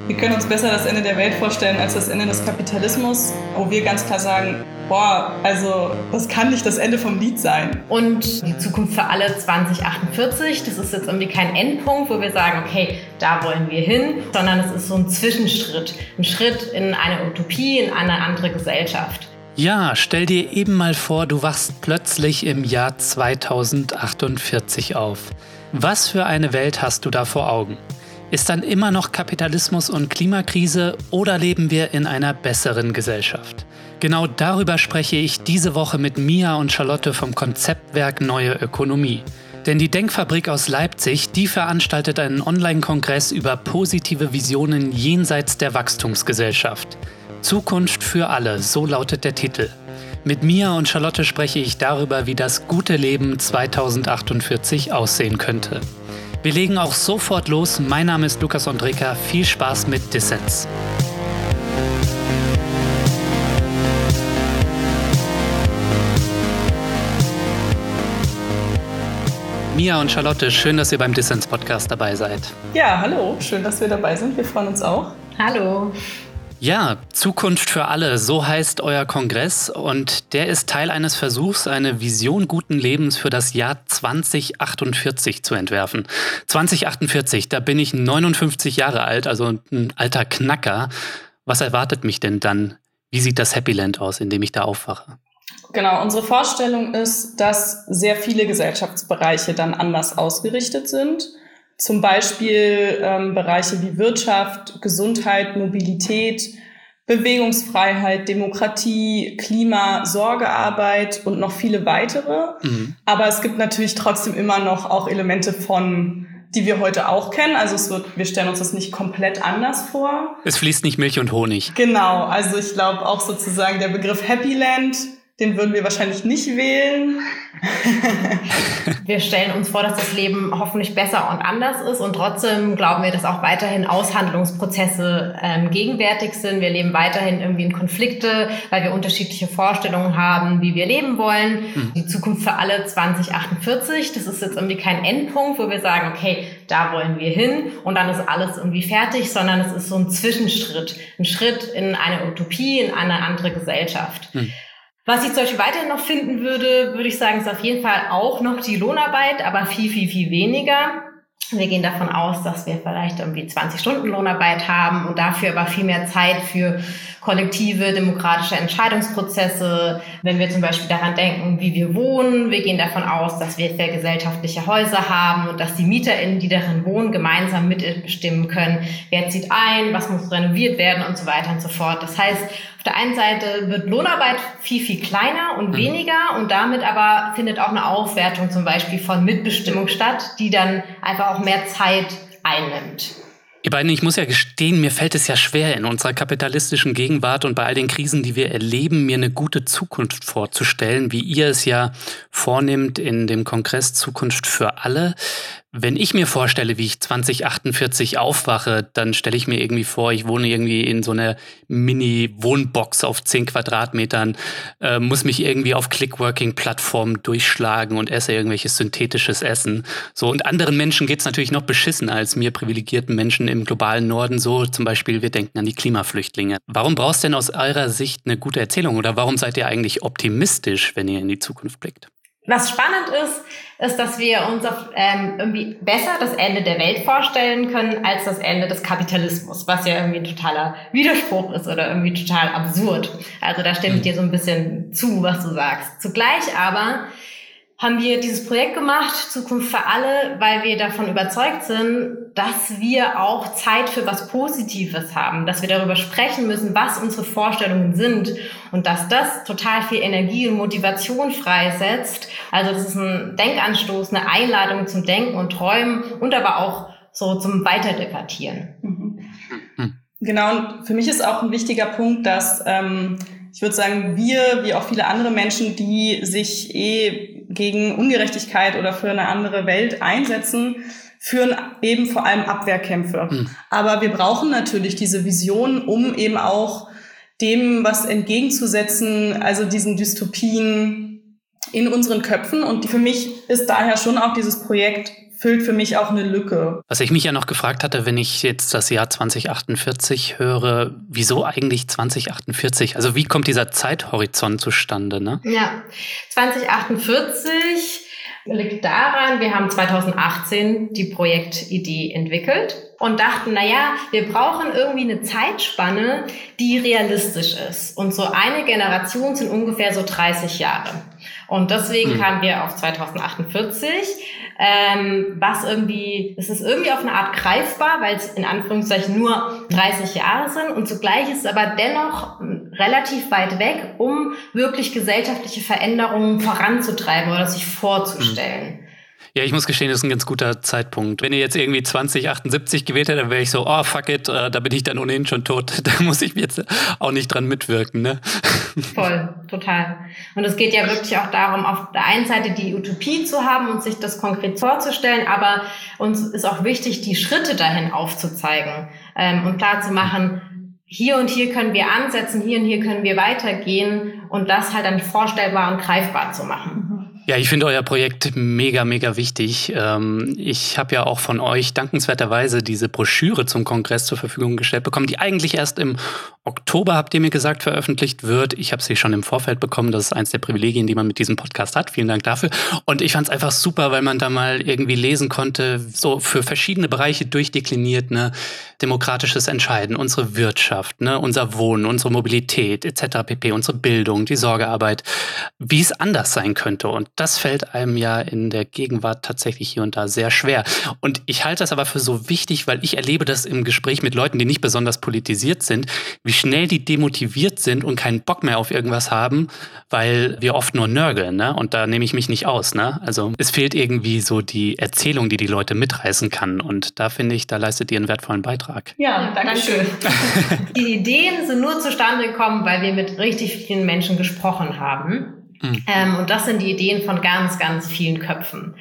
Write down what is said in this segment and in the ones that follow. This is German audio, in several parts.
Wir können uns besser das Ende der Welt vorstellen als das Ende des Kapitalismus, wo wir ganz klar sagen, also das kann nicht das Ende vom Lied sein. Und die Zukunft für alle 2048, das ist jetzt irgendwie kein Endpunkt, wo wir sagen, okay, da wollen wir hin, sondern es ist so ein Zwischenschritt, ein Schritt in eine Utopie, in eine andere Gesellschaft. Ja, stell dir eben mal vor, du wachst plötzlich im Jahr 2048 auf. Was für eine Welt hast du da vor Augen? Ist dann immer noch Kapitalismus und Klimakrise oder leben wir in einer besseren Gesellschaft? Genau darüber spreche ich diese Woche mit Mia und Charlotte vom Konzeptwerk Neue Ökonomie. Denn die Denkfabrik aus Leipzig, die veranstaltet einen Online-Kongress über positive Visionen jenseits der Wachstumsgesellschaft. Zukunft für alle, so lautet der Titel. Mit Mia und Charlotte spreche ich darüber, wie das gute Leben 2048 aussehen könnte. Wir legen auch sofort los. Mein Name ist Lukas Andreka. Viel Spaß mit Dissens. Mia und Charlotte, schön, dass ihr beim Dissens-Podcast dabei seid. Ja, hallo, schön, dass wir dabei sind. Wir freuen uns auch. Hallo. Ja, Zukunft für alle, so heißt euer Kongress und der ist Teil eines Versuchs, eine Vision guten Lebens für das Jahr 2048 zu entwerfen. 2048, da bin ich 59 Jahre alt, also ein alter Knacker. Was erwartet mich denn dann? Wie sieht das Happy Land aus, in dem ich da aufwache? Genau, unsere Vorstellung ist, dass sehr viele Gesellschaftsbereiche dann anders ausgerichtet sind. Zum Beispiel Bereiche wie Wirtschaft, Gesundheit, Mobilität, Bewegungsfreiheit, Demokratie, Klima, Sorgearbeit und noch viele weitere. Mhm. Aber es gibt natürlich trotzdem immer noch auch Elemente die wir heute auch kennen. Also wir stellen uns das nicht komplett anders vor. Es fließt nicht Milch und Honig. Genau, also ich glaube auch sozusagen der Begriff Happy Land, den würden wir wahrscheinlich nicht wählen. Wir stellen uns vor, dass das Leben hoffentlich besser und anders ist und trotzdem glauben wir, dass auch weiterhin Aushandlungsprozesse gegenwärtig sind. Wir leben weiterhin irgendwie in Konflikte, weil wir unterschiedliche Vorstellungen haben, wie wir leben wollen. Die Zukunft für alle 2048, das ist jetzt irgendwie kein Endpunkt, wo wir sagen, okay, da wollen wir hin und dann ist alles irgendwie fertig, sondern es ist so ein Zwischenschritt, ein Schritt in eine Utopie, in eine andere Gesellschaft. Was ich zum Beispiel weiterhin noch finden würde ich sagen, ist auf jeden Fall auch noch die Lohnarbeit, aber viel, viel, viel weniger. Wir gehen davon aus, dass wir vielleicht irgendwie 20 Stunden Lohnarbeit haben und dafür aber viel mehr Zeit für kollektive, demokratische Entscheidungsprozesse. Wenn wir zum Beispiel daran denken, wie wir wohnen, wir gehen davon aus, dass wir gesellschaftliche Häuser haben und dass die MieterInnen, die darin wohnen, gemeinsam mitbestimmen können, wer zieht ein, was muss renoviert werden und so weiter und so fort. Das heißt, auf der einen Seite wird Lohnarbeit viel, viel kleiner und weniger und damit aber findet auch eine Aufwertung zum Beispiel von Mitbestimmung statt, die dann einfach auch mehr Zeit einnimmt. Ihr beiden, ich muss ja gestehen, mir fällt es ja schwer, in unserer kapitalistischen Gegenwart und bei all den Krisen, die wir erleben, mir eine gute Zukunft vorzustellen, wie ihr es ja vornehmt in dem Kongress Zukunft für alle. Wenn ich mir vorstelle, wie ich 2048 aufwache, dann stelle ich mir irgendwie vor, ich wohne irgendwie in so einer Mini-Wohnbox auf 10 Quadratmetern, muss mich irgendwie auf Clickworking-Plattformen durchschlagen und esse irgendwelches synthetisches Essen. So, und anderen Menschen geht's natürlich noch beschissen als mir privilegierten Menschen im globalen Norden. So zum Beispiel, wir denken an die Klimaflüchtlinge. Warum brauchst du denn aus eurer Sicht eine gute Erzählung oder warum seid ihr eigentlich optimistisch, wenn ihr in die Zukunft blickt? Was spannend ist, dass wir uns irgendwie besser das Ende der Welt vorstellen können als das Ende des Kapitalismus, was ja irgendwie ein totaler Widerspruch ist oder irgendwie total absurd. Also da stimme ich dir so ein bisschen zu, was du sagst. Zugleich aber haben wir dieses Projekt gemacht, Zukunft für alle, weil wir davon überzeugt sind, dass wir auch Zeit für was Positives haben, dass wir darüber sprechen müssen, was unsere Vorstellungen sind und dass das total viel Energie und Motivation freisetzt. Also das ist ein Denkanstoß, eine Einladung zum Denken und Träumen und aber auch so zum Weiterdebattieren. Genau, und für mich ist auch ein wichtiger Punkt, dass ich würde sagen, wir, wie auch viele andere Menschen, die sich gegen Ungerechtigkeit oder für eine andere Welt einsetzen, führen eben vor allem Abwehrkämpfe. Aber wir brauchen natürlich diese Vision, um eben auch dem was entgegenzusetzen, also diesen Dystopien in unseren Köpfen. Und für mich ist daher schon auch dieses Projekt, füllt für mich auch eine Lücke. Was ich mich ja noch gefragt hatte, wenn ich jetzt das Jahr 2048 höre, wieso eigentlich 2048? Also wie kommt dieser Zeithorizont zustande, ne? Ja, 2048 liegt daran, wir haben 2018 die Projektidee entwickelt und dachten, wir brauchen irgendwie eine Zeitspanne, die realistisch ist. Und so eine Generation sind ungefähr so 30 Jahre. Und deswegen kamen wir auf 2048, es ist irgendwie auf eine Art greifbar, weil es in Anführungszeichen nur 30 Jahre sind und zugleich ist es aber dennoch relativ weit weg, um wirklich gesellschaftliche Veränderungen voranzutreiben oder sich vorzustellen. Ja, ich muss gestehen, das ist ein ganz guter Zeitpunkt. Wenn ihr jetzt irgendwie 2078 gewählt hättet, dann wäre ich so, oh, fuck it, da bin ich dann ohnehin schon tot. Da muss ich jetzt auch nicht dran mitwirken, ne? Voll, total. Und es geht ja wirklich auch darum, auf der einen Seite die Utopie zu haben und sich das konkret vorzustellen, aber uns ist auch wichtig, die Schritte dahin aufzuzeigen und klar zu machen, hier und hier können wir ansetzen, hier und hier können wir weitergehen und das halt dann vorstellbar und greifbar zu machen. Ja, ich finde euer Projekt mega, mega wichtig. Ich habe ja auch von euch dankenswerterweise diese Broschüre zum Kongress zur Verfügung gestellt bekommen, die eigentlich erst im Oktober, habt ihr mir gesagt, veröffentlicht wird. Ich habe sie schon im Vorfeld bekommen. Das ist eins der Privilegien, die man mit diesem Podcast hat. Vielen Dank dafür. Und ich fand es einfach super, weil man da mal irgendwie lesen konnte, so für verschiedene Bereiche durchdekliniert, ne, demokratisches Entscheiden, unsere Wirtschaft, ne, unser Wohnen, unsere Mobilität etc. pp., unsere Bildung, die Sorgearbeit, wie es anders sein könnte. Und das fällt einem ja in der Gegenwart tatsächlich hier und da sehr schwer. Und ich halte das aber für so wichtig, weil ich erlebe das im Gespräch mit Leuten, die nicht besonders politisiert sind, wie schnell die demotiviert sind und keinen Bock mehr auf irgendwas haben, weil wir oft nur nörgeln, ne? Und da nehme ich mich nicht aus, ne? Also es fehlt irgendwie so die Erzählung, die Leute mitreißen kann. Und da finde ich, da leistet ihr einen wertvollen Beitrag. Ja, danke schön. Die Ideen sind nur zustande gekommen, weil wir mit richtig vielen Menschen gesprochen haben. Und das sind die Ideen von ganz, ganz vielen Köpfen.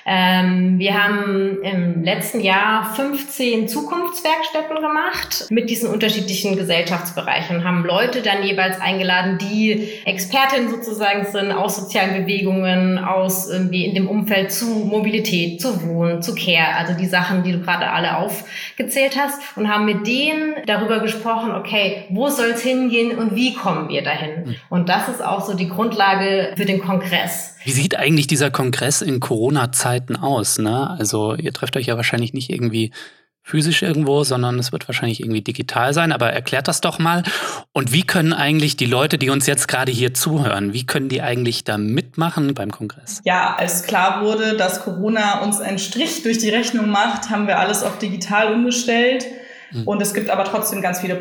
Wir haben im letzten Jahr 15 Zukunftswerkstätten gemacht mit diesen unterschiedlichen Gesellschaftsbereichen und haben Leute dann jeweils eingeladen, die Expertinnen sozusagen sind aus sozialen Bewegungen, aus irgendwie in dem Umfeld zu Mobilität, zu Wohnen, zu Care, also die Sachen, die du gerade alle aufgezählt hast, und haben mit denen darüber gesprochen, okay, wo soll es hingehen und wie kommen wir dahin? Und das ist auch so die Grundlage für den Kongress. Wie sieht eigentlich dieser Kongress in Corona-Zeiten aus, ne? Also ihr trefft euch ja wahrscheinlich nicht irgendwie physisch irgendwo, sondern es wird wahrscheinlich irgendwie digital sein. Aber erklärt das doch mal. Und wie können eigentlich die Leute, die uns jetzt gerade hier zuhören, wie können die eigentlich da mitmachen beim Kongress? Ja, als klar wurde, dass Corona uns einen Strich durch die Rechnung macht, haben wir alles auf digital umgestellt. Und es gibt aber trotzdem ganz viele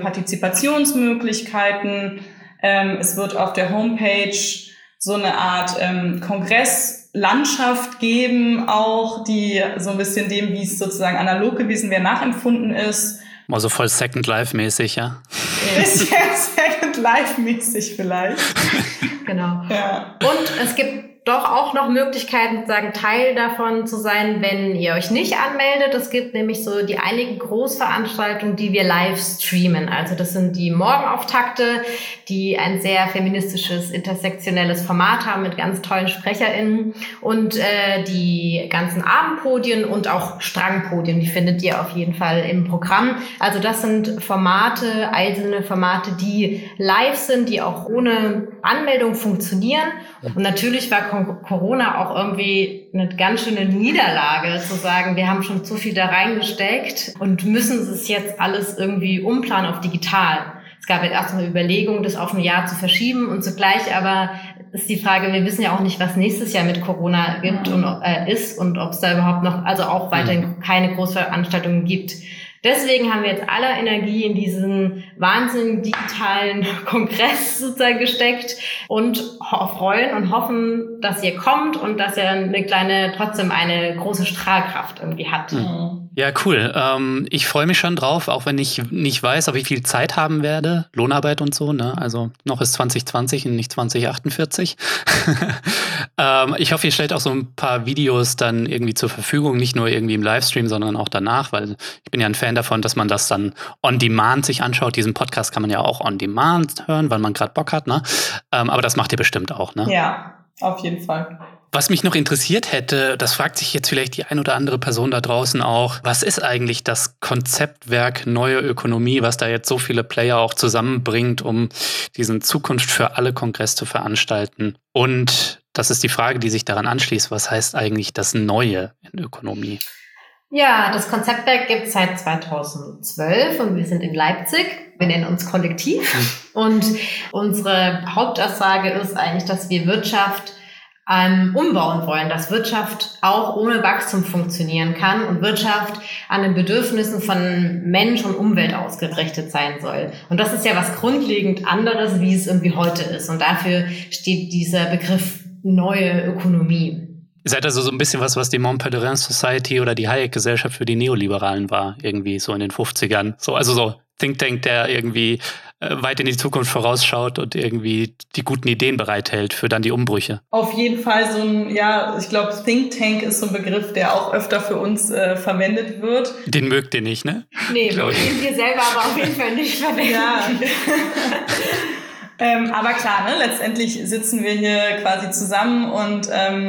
Partizipationsmöglichkeiten. Es wird auf der Homepage so eine Art Kongresslandschaft geben, auch die so ein bisschen dem, wie es sozusagen analog gewesen wäre, nachempfunden ist. Also voll Second Life-mäßig, ja? Bisschen Second Life-mäßig vielleicht. Genau. Ja. Und es gibt doch auch noch Möglichkeiten, sozusagen Teil davon zu sein, wenn ihr euch nicht anmeldet. Es gibt nämlich so die einigen Großveranstaltungen, die wir live streamen. Also das sind die Morgenauftakte, die ein sehr feministisches, intersektionelles Format haben mit ganz tollen SprecherInnen, und die ganzen Abendpodien und auch Strangpodien, die findet ihr auf jeden Fall im Programm. Also das sind Formate, einzelne Formate, die live sind, die auch ohne Anmeldung funktionieren. Und natürlich war Corona auch irgendwie eine ganz schöne Niederlage, zu sagen, wir haben schon zu viel da reingesteckt und müssen es jetzt alles irgendwie umplanen auf digital. Es gab jetzt erstmal Überlegungen, das auf ein Jahr zu verschieben, und zugleich aber ist die Frage, wir wissen ja auch nicht, was nächstes Jahr mit Corona gibt und ist, und ob es da überhaupt noch, also auch weiterhin keine Großveranstaltungen gibt. Deswegen haben wir jetzt alle Energie in diesen wahnsinnigen digitalen Kongress sozusagen gesteckt und freuen und hoffen, dass ihr kommt und dass er trotzdem eine große Strahlkraft irgendwie hat. Ja, cool. Ich freue mich schon drauf, auch wenn ich nicht weiß, ob ich viel Zeit haben werde. Lohnarbeit und so, ne? Also noch ist 2020 und nicht 2048. Ich hoffe, ihr stellt auch so ein paar Videos dann irgendwie zur Verfügung, nicht nur irgendwie im Livestream, sondern auch danach, weil ich bin ja ein Fan davon, dass man das dann on demand sich anschaut. Diesen Podcast kann man ja auch on demand hören, weil man gerade Bock hat, ne? Aber das macht ihr bestimmt auch, ne? Ja. auf jeden Fall. Was mich noch interessiert hätte, das fragt sich jetzt vielleicht die ein oder andere Person da draußen auch, was ist eigentlich das Konzeptwerk Neue Ökonomie, was da jetzt so viele Player auch zusammenbringt, um diesen Zukunft für alle Kongress zu veranstalten? Und das ist die Frage, die sich daran anschließt, was heißt eigentlich das Neue in Ökonomie? Ja, das Konzeptwerk gibt es seit 2012 und wir sind in Leipzig. Wir nennen uns Kollektiv. Und unsere Hauptaussage ist eigentlich, dass wir Wirtschaft umbauen wollen, dass Wirtschaft auch ohne Wachstum funktionieren kann und Wirtschaft an den Bedürfnissen von Mensch und Umwelt ausgerichtet sein soll. Und das ist ja was grundlegend anderes, wie es irgendwie heute ist. Und dafür steht dieser Begriff neue Ökonomie. Ihr seid also so ein bisschen was die Mont Pelerin Society oder die Hayek-Gesellschaft für die Neoliberalen war, irgendwie so in den 50ern. Also so Think Tank, der irgendwie weit in die Zukunft vorausschaut und irgendwie die guten Ideen bereithält für dann die Umbrüche. Auf jeden Fall so ein, ich glaube, Think Tank ist so ein Begriff, der auch öfter für uns verwendet wird. Den mögt ihr nicht, ne? Nee, den wir selber aber auf jeden Fall nicht verwenden. Ja. Aber klar, ne, letztendlich sitzen wir hier quasi zusammen und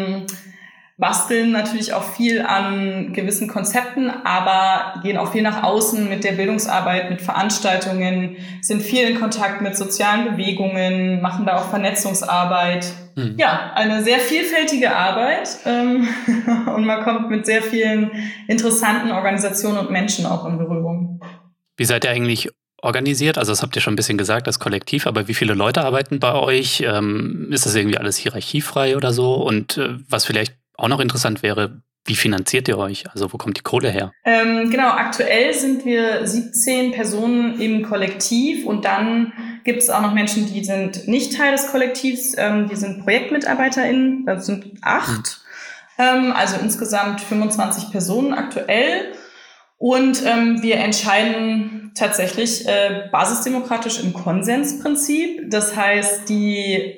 basteln natürlich auch viel an gewissen Konzepten, aber gehen auch viel nach außen mit der Bildungsarbeit, mit Veranstaltungen, sind viel in Kontakt mit sozialen Bewegungen, machen da auch Vernetzungsarbeit. Ja, eine sehr vielfältige Arbeit und man kommt mit sehr vielen interessanten Organisationen und Menschen auch in Berührung. Wie seid ihr eigentlich organisiert? Also das habt ihr schon ein bisschen gesagt, das Kollektiv, aber wie viele Leute arbeiten bei euch? Ist das irgendwie alles hierarchiefrei oder so? Und was vielleicht auch noch interessant wäre, wie finanziert ihr euch? Also wo kommt die Kohle her? Genau, aktuell sind wir 17 Personen im Kollektiv und dann gibt es auch noch Menschen, die sind nicht Teil des Kollektivs, die sind ProjektmitarbeiterInnen, das sind 8. Also insgesamt 25 Personen aktuell. Und wir entscheiden tatsächlich basisdemokratisch im Konsensprinzip. Das heißt, die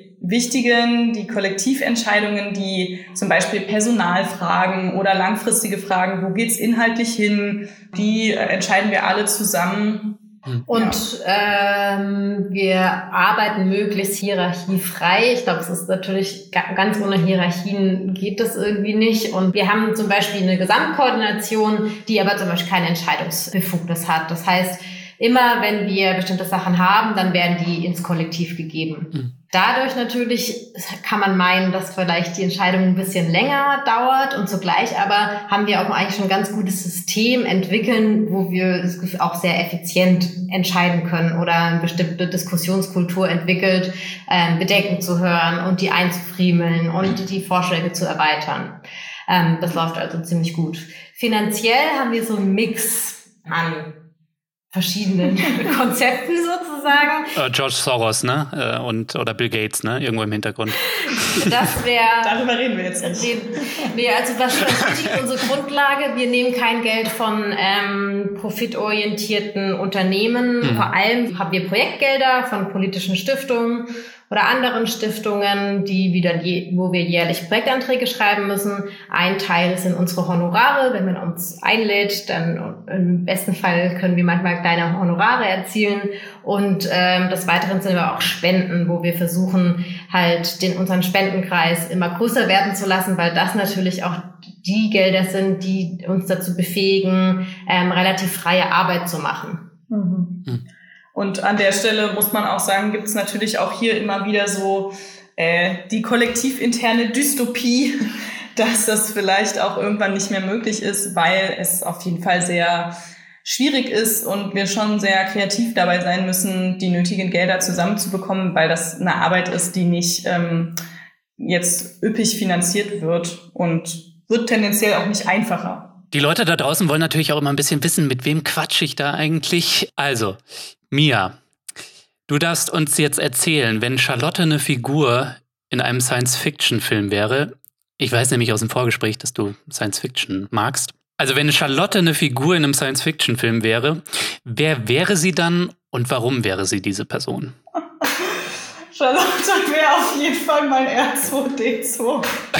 Kollektiventscheidungen, die zum Beispiel Personalfragen oder langfristige Fragen, wo geht's inhaltlich hin, die entscheiden wir alle zusammen. Und wir arbeiten möglichst hierarchiefrei. Ich glaube, es ist natürlich ganz ohne Hierarchien geht das irgendwie nicht. Und wir haben zum Beispiel eine Gesamtkoordination, die aber zum Beispiel keine Entscheidungsbefugnis hat. Das heißt, immer wenn wir bestimmte Sachen haben, dann werden die ins Kollektiv gegeben. Dadurch natürlich kann man meinen, dass vielleicht die Entscheidung ein bisschen länger dauert und zugleich aber haben wir auch eigentlich schon ein ganz gutes System entwickeln, wo wir auch sehr effizient entscheiden können oder eine bestimmte Diskussionskultur entwickelt, Bedenken zu hören und die einzufriemeln und die Vorschläge zu erweitern. Das läuft also ziemlich gut. Finanziell haben wir so einen Mix an verschiedenen Konzepten sozusagen. George Soros, ne? Oder Bill Gates, ne? Irgendwo im Hintergrund. Das wäre... Darüber reden wir jetzt nicht. Nee, also was liegt unsere Grundlage? Wir nehmen kein Geld von profitorientierten Unternehmen. Vor allem haben wir Projektgelder von politischen Stiftungen oder anderen Stiftungen, wo wir jährlich Projektanträge schreiben müssen. Ein Teil sind unsere Honorare. Wenn man uns einlädt, dann im besten Fall können wir manchmal kleine Honorare erzielen. Und des Weiteren sind aber auch Spenden, wo wir versuchen, halt unseren Spendenkreis immer größer werden zu lassen, weil das natürlich auch die Gelder sind, die uns dazu befähigen, relativ freie Arbeit zu machen. Und an der Stelle muss man auch sagen, gibt es natürlich auch hier immer wieder so die kollektivinterne Dystopie, dass das vielleicht auch irgendwann nicht mehr möglich ist, weil es auf jeden Fall sehr schwierig ist und wir schon sehr kreativ dabei sein müssen, die nötigen Gelder zusammenzubekommen, weil das eine Arbeit ist, die nicht jetzt üppig finanziert wird und wird tendenziell auch nicht einfacher. Die Leute da draußen wollen natürlich auch immer ein bisschen wissen, mit wem quatsche ich da eigentlich? Also, Mia, du darfst uns jetzt erzählen, wenn Charlotte eine Figur in einem Science-Fiction-Film wäre, ich weiß nämlich aus dem Vorgespräch, dass du Science-Fiction magst. Also wenn Charlotte eine Figur in einem Science-Fiction-Film wäre, wer wäre sie dann und warum wäre sie diese Person? Charlotte wäre auf jeden Fall mein R2D2.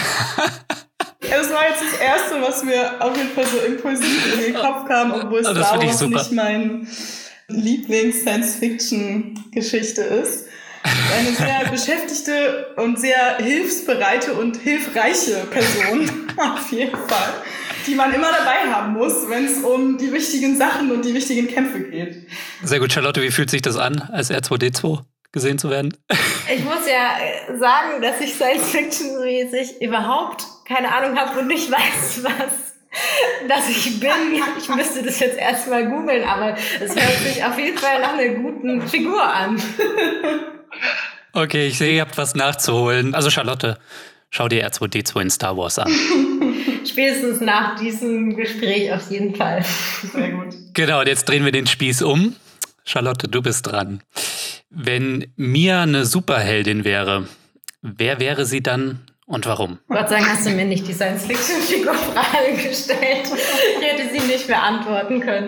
Das war jetzt das Erste, was mir auf jeden Fall so impulsiv in den Kopf kam, obwohl es Star Wars nicht mein Lieblings-Science-Fiction-Geschichte ist. Eine sehr beschäftigte und sehr hilfsbereite und hilfreiche Person, auf jeden Fall, die man immer dabei haben muss, wenn es um die wichtigen Sachen und die wichtigen Kämpfe geht. Sehr gut, Charlotte, wie fühlt sich das an, als R2D2 gesehen zu werden? Ich muss ja sagen, dass ich Science-Fiction-mäßig überhaupt keine Ahnung habe und nicht weiß, dass ich bin. Ich müsste das jetzt erstmal googeln, aber es hört sich auf jeden Fall nach einer guten Figur an. Okay, ich sehe, ihr habt was nachzuholen. Also Charlotte, schau dir R2D2 in Star Wars an. Spätestens nach diesem Gespräch auf jeden Fall. Sehr gut. Genau, und jetzt drehen wir den Spieß um. Charlotte, du bist dran. Wenn Mia eine Superheldin wäre, wer wäre sie dann und warum? Gott sei Dank hast du mir nicht die Science-Fiction-Figur-Frage gestellt. Ich hätte sie nicht beantworten können.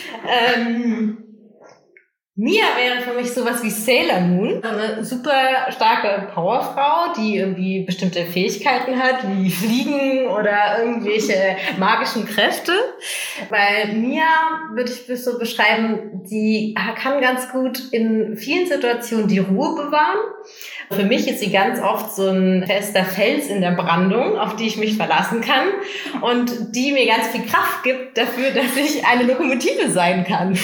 Mia wäre für mich sowas wie Sailor Moon, eine super starke Powerfrau, die irgendwie bestimmte Fähigkeiten hat, wie Fliegen oder irgendwelche magischen Kräfte. Weil Mia, würde ich so beschreiben, die kann ganz gut in vielen Situationen die Ruhe bewahren. Für mich ist sie ganz oft so ein fester Fels in der Brandung, auf die ich mich verlassen kann und die mir ganz viel Kraft gibt dafür, dass ich eine Lokomotive sein kann.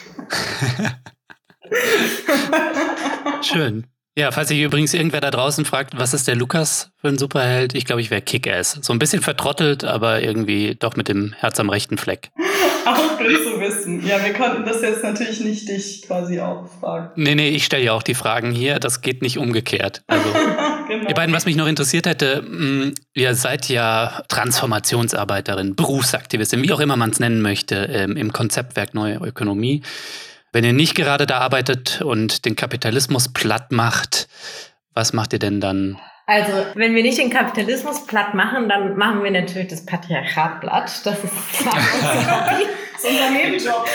Schön. Ja, falls sich übrigens irgendwer da draußen fragt, was ist der Lukas für ein Superheld? Ich glaube, ich wäre Kick-Ass. So ein bisschen vertrottelt, aber irgendwie doch mit dem Herz am rechten Fleck. Auch gut zu wissen. Ja, wir konnten das jetzt natürlich nicht dich quasi auch fragen. Nee, ich stelle ja auch die Fragen hier. Das geht nicht umgekehrt. Also, genau. Ihr beiden, was mich noch interessiert hätte, ihr seid ja Transformationsarbeiterin, Berufsaktivistin, wie auch immer man es nennen möchte, im Konzeptwerk Neue Ökonomie. Wenn ihr nicht gerade da arbeitet und den Kapitalismus platt macht, was macht ihr denn dann? Also, wenn wir nicht den Kapitalismus platt machen, dann machen wir natürlich das Patriarchat platt. Das ist klar unser Hobby. Das ist unser Nebenjob.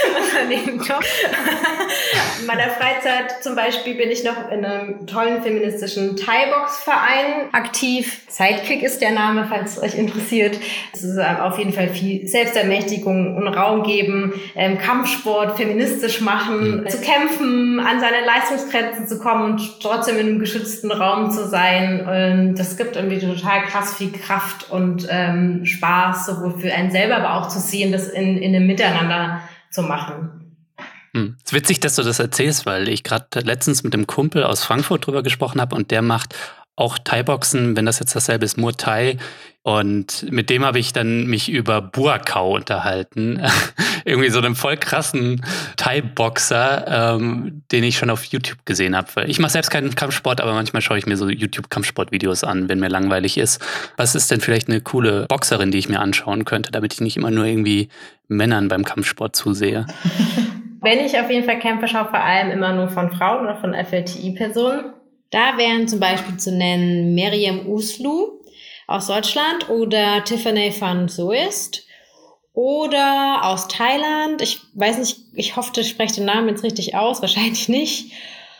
In meiner Freizeit zum Beispiel bin ich noch in einem tollen feministischen Thai-Box-Verein aktiv. Sidekick ist der Name, falls es euch interessiert. Es ist auf jeden Fall viel Selbstermächtigung und Raum geben, Kampfsport feministisch machen, zu kämpfen, an seine Leistungsgrenzen zu kommen und trotzdem in einem geschützten Raum zu sein. Das gibt irgendwie total krass viel Kraft und Spaß, sowohl für einen selber, aber auch zu sehen, das in einem Miteinander zu machen. Es ist witzig, dass du das erzählst, weil ich gerade letztens mit einem Kumpel aus Frankfurt drüber gesprochen habe und der macht auch Thai-Boxen, wenn das jetzt dasselbe ist, Muay Thai. Und mit dem habe ich dann mich über Buakau unterhalten. Irgendwie so einen voll krassen Thai-Boxer, den ich schon auf YouTube gesehen habe. Ich mache selbst keinen Kampfsport, aber manchmal schaue ich mir so YouTube-Kampfsport-Videos an, wenn mir langweilig ist. Was ist denn vielleicht eine coole Boxerin, die ich mir anschauen könnte, damit ich nicht immer nur irgendwie Männern beim Kampfsport zusehe? Wenn ich auf jeden Fall Kämpfe schaue, vor allem immer nur von Frauen oder von FLTI-Personen. Da wären zum Beispiel zu nennen Meryem Uslu aus Deutschland oder Tiffany van Soest oder aus Thailand. Ich weiß nicht, ich hoffe, ich spreche den Namen jetzt richtig aus, wahrscheinlich nicht.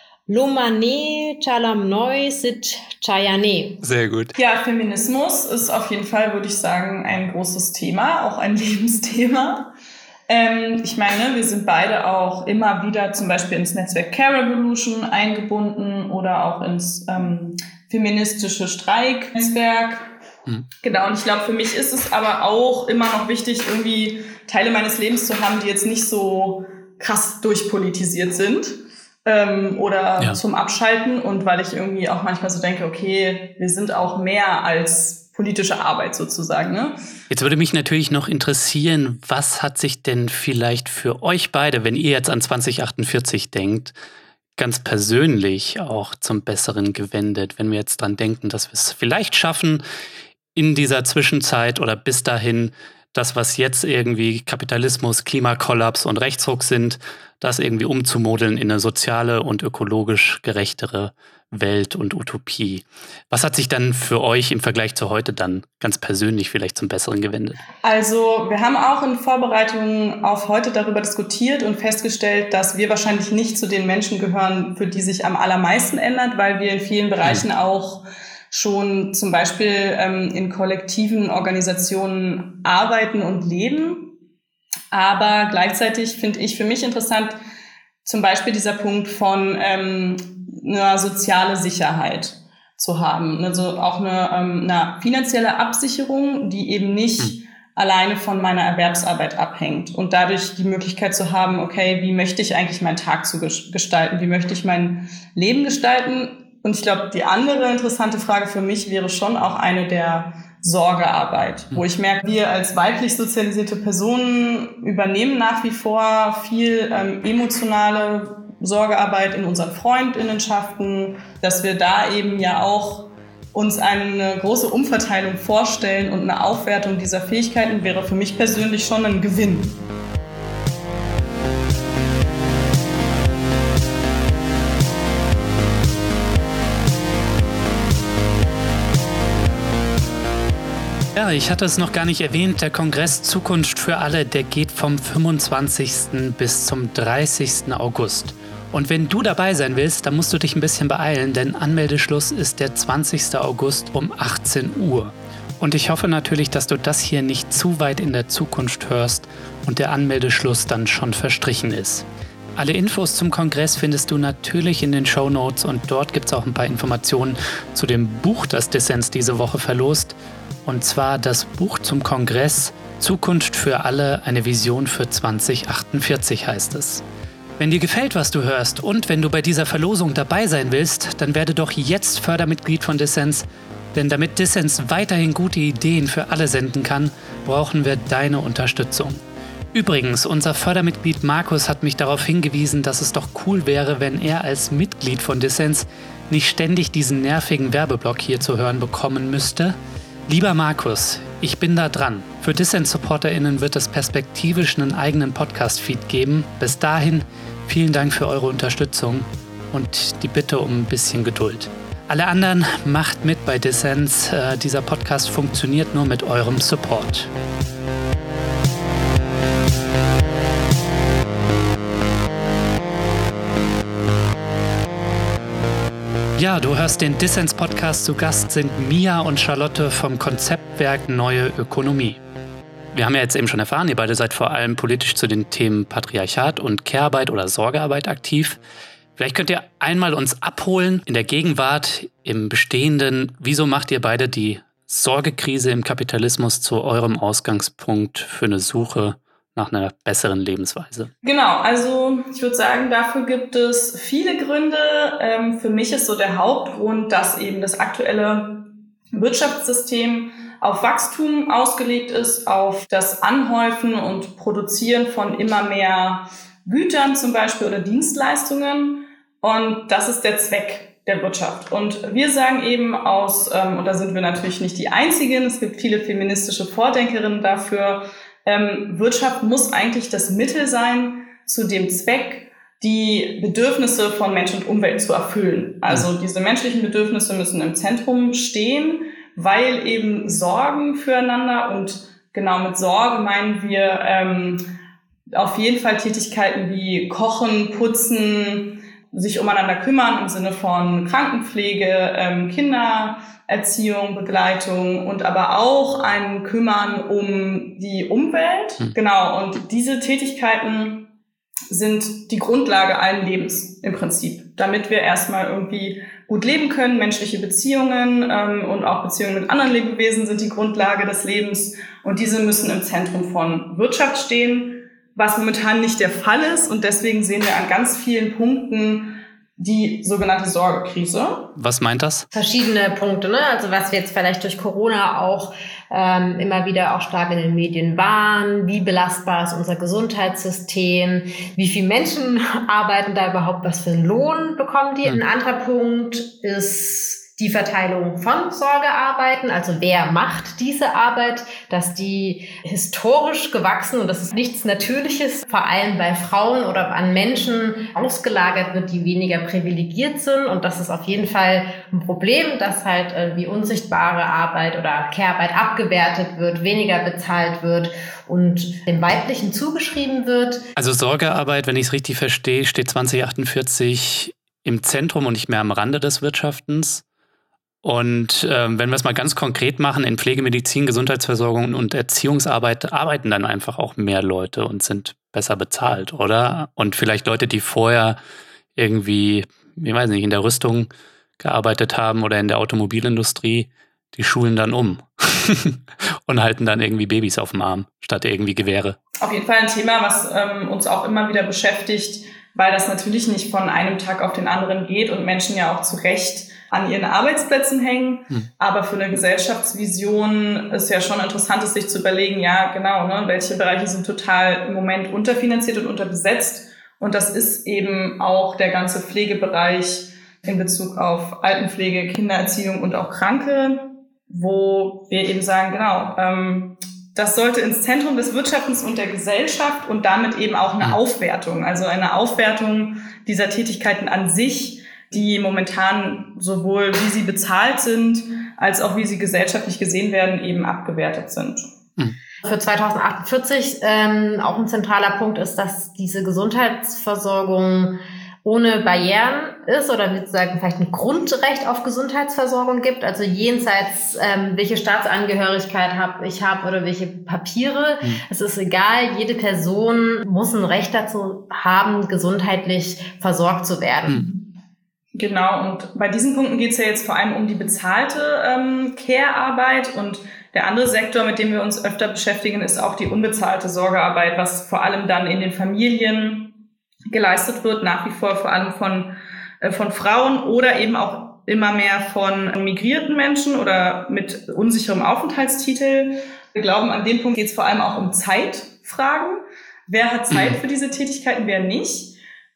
Lomane Chalamnoy Sit Chayane. Sehr gut. Ja, Feminismus ist auf jeden Fall, würde ich sagen, ein großes Thema, auch ein Lebensthema. Ich meine, wir sind beide auch immer wieder zum Beispiel ins Netzwerk Care Revolution eingebunden oder auch ins feministische Streiknetzwerk. Genau, und ich glaube, für mich ist es aber auch immer noch wichtig, irgendwie Teile meines Lebens zu haben, die jetzt nicht so krass durchpolitisiert sind oder zum Abschalten. Und weil ich irgendwie auch manchmal so denke, okay, wir sind auch mehr als politische Arbeit sozusagen, ne? Jetzt würde mich natürlich noch interessieren, was hat sich denn vielleicht für euch beide, wenn ihr jetzt an 2048 denkt, ganz persönlich auch zum Besseren gewendet, wenn wir jetzt dran denken, dass wir es vielleicht schaffen, in dieser Zwischenzeit oder bis dahin das, was jetzt irgendwie Kapitalismus, Klimakollaps und Rechtsruck sind, das irgendwie umzumodeln in eine soziale und ökologisch gerechtere Welt und Utopie. Was hat sich dann für euch im Vergleich zu heute dann ganz persönlich vielleicht zum Besseren gewendet? Also wir haben auch in Vorbereitung auf heute darüber diskutiert und festgestellt, dass wir wahrscheinlich nicht zu den Menschen gehören, für die sich am allermeisten ändert, weil wir in vielen Bereichen auch schon zum Beispiel in kollektiven Organisationen arbeiten und leben. Aber gleichzeitig finde ich für mich interessant, zum Beispiel dieser Punkt von eine soziale Sicherheit zu haben. Also auch eine finanzielle Absicherung, die eben nicht alleine von meiner Erwerbsarbeit abhängt und dadurch die Möglichkeit zu haben, okay, wie möchte ich eigentlich meinen Tag gestalten? Wie möchte ich mein Leben gestalten? Und ich glaube, die andere interessante Frage für mich wäre schon auch eine der Sorgearbeit, wo ich merke, wir als weiblich sozialisierte Personen übernehmen nach wie vor viel emotionale Sorgearbeit in unseren Freundinnenschaften, dass wir da eben ja auch uns eine große Umverteilung vorstellen und eine Aufwertung dieser Fähigkeiten wäre für mich persönlich schon ein Gewinn. Ja, ich hatte es noch gar nicht erwähnt, der Kongress Zukunft für alle, der geht vom 25. bis zum 30. August. Und wenn du dabei sein willst, dann musst du dich ein bisschen beeilen, denn Anmeldeschluss ist der 20. August um 18 Uhr. Und ich hoffe natürlich, dass du das hier nicht zu weit in der Zukunft hörst und der Anmeldeschluss dann schon verstrichen ist. Alle Infos zum Kongress findest du natürlich in den Shownotes und dort gibt es auch ein paar Informationen zu dem Buch, das Dissens diese Woche verlost. Und zwar das Buch zum Kongress Zukunft für alle, eine Vision für 2048 heißt es. Wenn dir gefällt, was du hörst und wenn du bei dieser Verlosung dabei sein willst, dann werde doch jetzt Fördermitglied von Dissens, denn damit Dissens weiterhin gute Ideen für alle senden kann, brauchen wir deine Unterstützung. Übrigens, unser Fördermitglied Markus hat mich darauf hingewiesen, dass es doch cool wäre, wenn er als Mitglied von Dissens nicht ständig diesen nervigen Werbeblock hier zu hören bekommen müsste. Lieber Markus, ich bin da dran. Für Dissens-SupporterInnen wird es perspektivisch einen eigenen Podcast-Feed geben. Bis dahin, vielen Dank für eure Unterstützung und die Bitte um ein bisschen Geduld. Alle anderen, macht mit bei Dissens. Dieser Podcast funktioniert nur mit eurem Support. Ja, du hörst den Dissens-Podcast. Zu Gast sind Mia und Charlotte vom Konzeptwerk Neue Ökonomie. Wir haben ja jetzt eben schon erfahren, ihr beide seid vor allem politisch zu den Themen Patriarchat und Care-Arbeit oder Sorgearbeit aktiv. Vielleicht könnt ihr einmal uns abholen in der Gegenwart, im Bestehenden. Wieso macht ihr beide die Sorgekrise im Kapitalismus zu eurem Ausgangspunkt für eine Suche nach einer besseren Lebensweise? Genau, also ich würde sagen, dafür gibt es viele Gründe. Für mich ist so der Hauptgrund, dass eben das aktuelle Wirtschaftssystem auf Wachstum ausgelegt ist, auf das Anhäufen und Produzieren von immer mehr Gütern zum Beispiel oder Dienstleistungen. Und das ist der Zweck der Wirtschaft. Und wir sagen eben und da sind wir natürlich nicht die Einzigen, es gibt viele feministische Vordenkerinnen dafür, Wirtschaft muss eigentlich das Mittel sein, zu dem Zweck, die Bedürfnisse von Mensch und Umwelt zu erfüllen. Also diese menschlichen Bedürfnisse müssen im Zentrum stehen, weil eben Sorgen füreinander und genau mit Sorge meinen wir auf jeden Fall Tätigkeiten wie Kochen, Putzen, sich umeinander kümmern im Sinne von Krankenpflege, Kindererziehung, Begleitung und aber auch ein Kümmern um die Umwelt. Genau, und diese Tätigkeiten sind die Grundlage allen Lebens im Prinzip, damit wir erstmal irgendwie gut leben können. Menschliche Beziehungen und auch Beziehungen mit anderen Lebewesen sind die Grundlage des Lebens und diese müssen im Zentrum von Wirtschaft stehen, was momentan nicht der Fall ist und deswegen sehen wir an ganz vielen Punkten die sogenannte Sorgekrise. Was meint das? Verschiedene Punkte, ne? Also was wir jetzt vielleicht durch Corona auch immer wieder auch stark in den Medien waren. Wie belastbar ist unser Gesundheitssystem? Wie viele Menschen arbeiten da überhaupt? Was für einen Lohn bekommen die? Ein anderer Punkt ist die Verteilung von Sorgearbeiten, also wer macht diese Arbeit, dass die historisch gewachsen und das ist nichts Natürliches, vor allem bei Frauen oder an Menschen ausgelagert wird, die weniger privilegiert sind und das ist auf jeden Fall ein Problem, dass halt irgendwie unsichtbare Arbeit oder Care-Arbeit abgewertet wird, weniger bezahlt wird und dem Weiblichen zugeschrieben wird. Also Sorgearbeit, wenn ich es richtig verstehe, steht 2048 im Zentrum und nicht mehr am Rande des Wirtschaftens. Und wenn wir es mal ganz konkret machen, in Pflegemedizin, Gesundheitsversorgung und Erziehungsarbeit arbeiten dann einfach auch mehr Leute und sind besser bezahlt, oder? Und vielleicht Leute, die vorher irgendwie, ich weiß nicht, in der Rüstung gearbeitet haben oder in der Automobilindustrie, die schulen dann um und halten dann irgendwie Babys auf dem Arm, statt irgendwie Gewehre. Auf jeden Fall ein Thema, was uns auch immer wieder beschäftigt, weil das natürlich nicht von einem Tag auf den anderen geht und Menschen ja auch zu Recht an ihren Arbeitsplätzen hängen. Aber für eine Gesellschaftsvision ist ja schon interessant, es sich zu überlegen, ja genau, ne, welche Bereiche sind total im Moment unterfinanziert und unterbesetzt. Und das ist eben auch der ganze Pflegebereich in Bezug auf Altenpflege, Kindererziehung und auch Kranke, wo wir eben sagen, genau, das sollte ins Zentrum des Wirtschaftens und der Gesellschaft und damit eben auch eine Aufwertung, also eine Aufwertung dieser Tätigkeiten an sich, die momentan sowohl wie sie bezahlt sind, als auch wie sie gesellschaftlich gesehen werden, eben abgewertet sind. Für 2048 auch ein zentraler Punkt ist, dass diese Gesundheitsversorgung ohne Barrieren ist oder sozusagen vielleicht ein Grundrecht auf Gesundheitsversorgung gibt, also jenseits welche Staatsangehörigkeit ich habe oder welche Papiere. Es ist egal, jede Person muss ein Recht dazu haben, gesundheitlich versorgt zu werden. Genau, und bei diesen Punkten geht es ja jetzt vor allem um die bezahlte Care-Arbeit, und der andere Sektor, mit dem wir uns öfter beschäftigen, ist auch die unbezahlte Sorgearbeit, was vor allem dann in den Familien geleistet wird, nach wie vor allem von Frauen oder eben auch immer mehr von migrierten Menschen oder mit unsicherem Aufenthaltstitel. Wir glauben, an dem Punkt geht es vor allem auch um Zeitfragen. Wer hat Zeit für diese Tätigkeiten, wer nicht?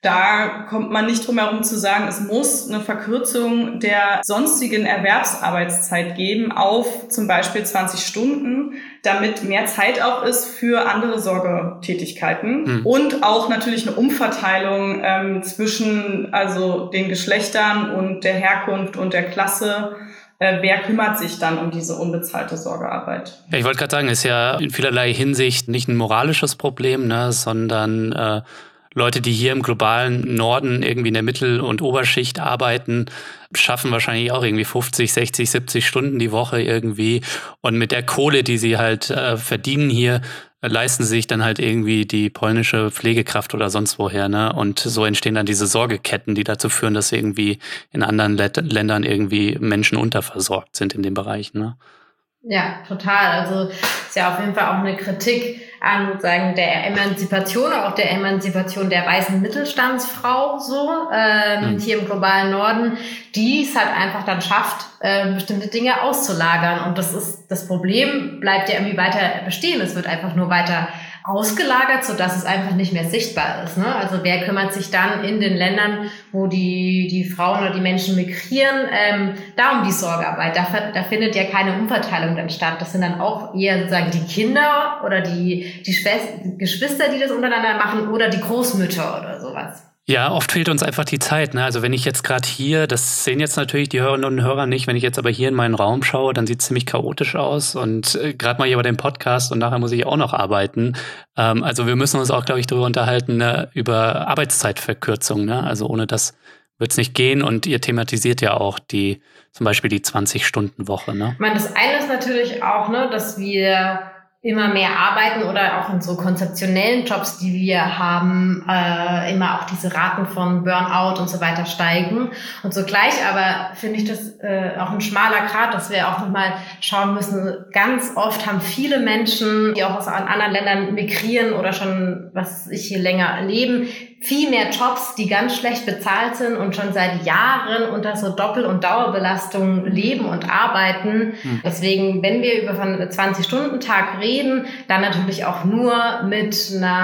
Da kommt man nicht drum herum zu sagen, es muss eine Verkürzung der sonstigen Erwerbsarbeitszeit geben auf zum Beispiel 20 Stunden, damit mehr Zeit auch ist für andere Sorgetätigkeiten und auch natürlich eine Umverteilung zwischen also den Geschlechtern und der Herkunft und der Klasse. Wer kümmert sich dann um diese unbezahlte Sorgearbeit? Ja, ich wollte gerade sagen, ist ja in vielerlei Hinsicht nicht ein moralisches Problem, ne, sondern Leute, die hier im globalen Norden irgendwie in der Mittel- und Oberschicht arbeiten, schaffen wahrscheinlich auch irgendwie 50, 60, 70 Stunden die Woche irgendwie. Und mit der Kohle, die sie halt verdienen hier, leisten sie sich dann halt irgendwie die polnische Pflegekraft oder sonst woher, ne? Und so entstehen dann diese Sorgeketten, die dazu führen, dass irgendwie in anderen Ländern irgendwie Menschen unterversorgt sind in dem Bereich, ne? Ja, total. Also ist ja auf jeden Fall auch eine Kritik an sozusagen der Emanzipation, auch der Emanzipation der weißen Mittelstandsfrau so hier im globalen Norden, die es halt einfach dann schafft, bestimmte Dinge auszulagern. Und das Problem bleibt ja irgendwie weiter bestehen. Es wird einfach nur weiter ausgelagert, sodass es einfach nicht mehr sichtbar ist, ne? Also wer kümmert sich dann in den Ländern, wo die Frauen oder die Menschen migrieren, da um die Sorgearbeit? Da findet ja keine Umverteilung dann statt. Das sind dann auch eher sozusagen die Kinder oder die Geschwister, die das untereinander machen, oder die Großmütter oder sowas. Ja, oft fehlt uns einfach die Zeit, ne? Also wenn ich jetzt gerade hier, das sehen jetzt natürlich die Hörerinnen und Hörer nicht, wenn ich jetzt aber hier in meinen Raum schaue, dann sieht es ziemlich chaotisch aus, und gerade mal hier bei dem Podcast, und nachher muss ich auch noch arbeiten. Also wir müssen uns auch, glaube ich, darüber unterhalten, ne, über Arbeitszeitverkürzung, ne? Also ohne das wird es nicht gehen, und ihr thematisiert ja auch zum Beispiel die 20-Stunden-Woche, ne? Ich meine, das eine ist natürlich auch, ne, dass wir immer mehr arbeiten oder auch in so konzeptionellen Jobs, die wir haben, immer auch diese Raten von Burnout und so weiter steigen. Und zugleich aber finde ich das auch ein schmaler Grat, dass wir auch nochmal schauen müssen. Ganz oft haben viele Menschen, die auch aus anderen Ländern migrieren oder schon, hier länger leben, viel mehr Jobs, die ganz schlecht bezahlt sind und schon seit Jahren unter so Doppel- und Dauerbelastung leben und arbeiten. Deswegen, wenn wir über einen 20-Stunden-Tag reden, dann natürlich auch nur mit